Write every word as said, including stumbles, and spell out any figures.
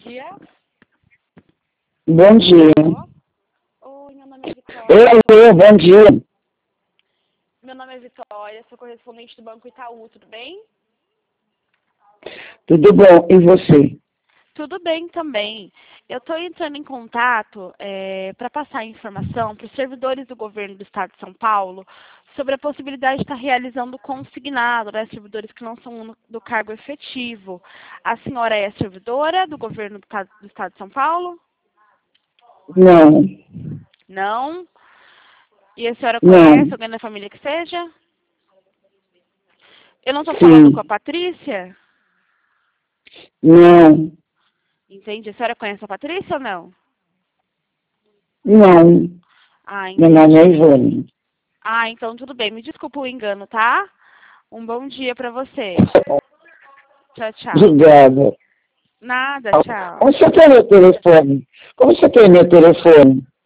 dia. Bom dia. Oi, meu nome é Vitória. Oi, oi, bom dia. Meu nome é Vitória, sou correspondente do Banco Itaú, tudo bem? Tudo bom, e você? Tudo bem também. Eu estou entrando em contato é, para passar informação para os servidores do governo do Estado de São Paulo sobre a possibilidade de estar realizando consignado, né, servidores que não são do cargo efetivo. A senhora é servidora do governo do Estado, do Estado de São Paulo? Não, Não? E a senhora conhece não, alguém da família que seja? Eu não estou falando com a sim, Patrícia? não, Entendi. A senhora conhece a Patrícia ou não? não. Ah, Meu nome é entendi. Ivone. Ah, então tudo bem. Me desculpa o engano, tá? Um bom dia pra você. Tchau, tchau. Obrigada. Nada, tchau. Como você tem meu telefone? Como você tem meu telefone?